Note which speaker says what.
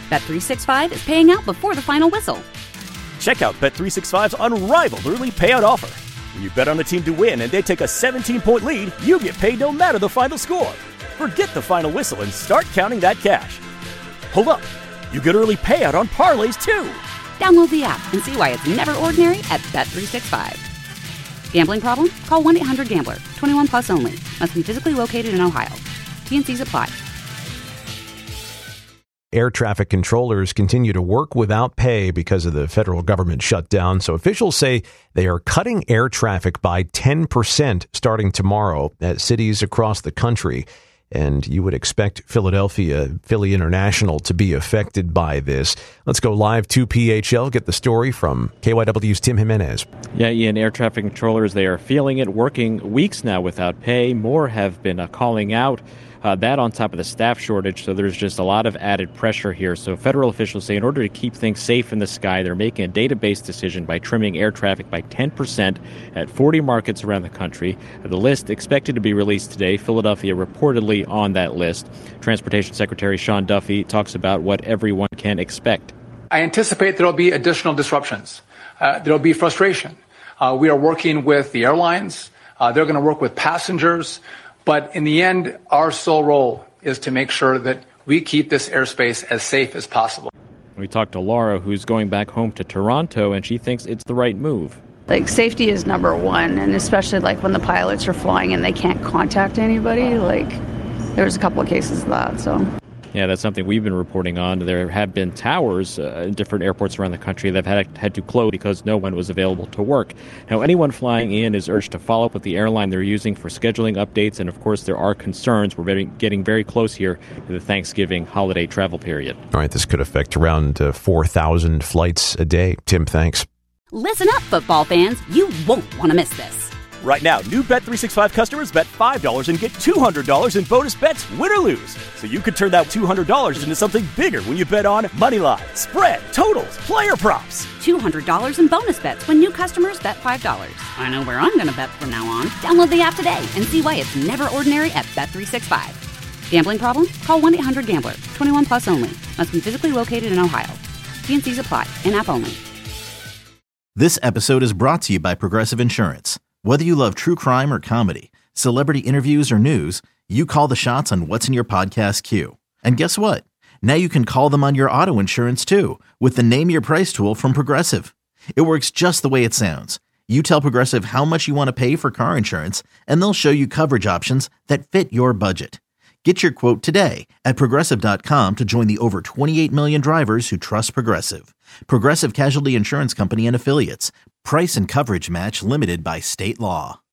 Speaker 1: Bet365 is paying out before the final whistle.
Speaker 2: Check out Bet365's unrivaled early payout offer. When you bet on a team to win and they take a 17-point lead, you get paid no matter the final score. Forget the final whistle and start counting that cash. Hold up. You get early payout on parlays, too.
Speaker 1: Download the app and see why it's never ordinary at Bet365. Gambling problem? Call 1-800-GAMBLER. 21 plus only. Must be physically located in Ohio. T&Cs apply.
Speaker 3: Air traffic controllers continue to work without pay because of the federal government shutdown. So officials say they are cutting air traffic by 10% starting tomorrow at cities across the country. And you would expect Philadelphia, Philly International to be affected by this. Let's go live to PHL, get the story from KYW's Tim Jimenez.
Speaker 4: Yeah, Ian, air traffic controllers, they are feeling it, working weeks now without pay. More have been calling out. That on top of the staff shortage, so there's just a lot of added pressure here. So federal officials say in order to keep things safe in the sky, they're making a database decision by trimming air traffic by 10% at 40 markets around the country. The list expected to be released today. Philadelphia reportedly on that list. Transportation Secretary Sean Duffy talks about what everyone can expect.
Speaker 5: I anticipate there will be additional disruptions. There will be frustration. We are working with the airlines. They're going to work with passengers. But in the end, our sole role is to make sure that we keep this airspace as safe as possible.
Speaker 4: We talked to Laura, who's going back home to Toronto, and she thinks it's the right move.
Speaker 6: Safety is number one, and especially when the pilots are flying and they can't contact anybody, there's a couple of cases of that, so.
Speaker 4: Yeah, that's something we've been reporting on. There have been towers in different airports around the country that have had to close because no one was available to work. Now, anyone flying in is urged to follow up with the airline they're using for scheduling updates. And, of course, there are concerns. We're getting very close here to the Thanksgiving holiday travel period.
Speaker 3: All right, this could affect around 4,000 flights a day. Tim, thanks.
Speaker 1: Listen up, football fans. You won't want to miss this.
Speaker 2: Right now, new Bet365 customers bet $5 and get $200 in bonus bets, win or lose. So you could turn that $200 into something bigger when you bet on money line, spread, totals, player props.
Speaker 1: $200 in bonus bets when new customers bet $5. I know where I'm going to bet from now on. Download the app today and see why it's never ordinary at Bet365. Gambling problem? Call 1-800-GAMBLER. 21 plus only. Must be physically located in Ohio. T&Cs apply. In-app only.
Speaker 7: This episode is brought to you by Progressive Insurance. Whether you love true crime or comedy, celebrity interviews or news, you call the shots on what's in your podcast queue. And guess what? Now you can call them on your auto insurance too with the Name Your Price tool from Progressive. It works just the way it sounds. You tell Progressive how much you want to pay for car insurance, and they'll show you coverage options that fit your budget. Get your quote today at Progressive.com to join the over 28 million drivers who trust Progressive. Progressive Casualty Insurance Company and Affiliates. Price and coverage match limited by state law.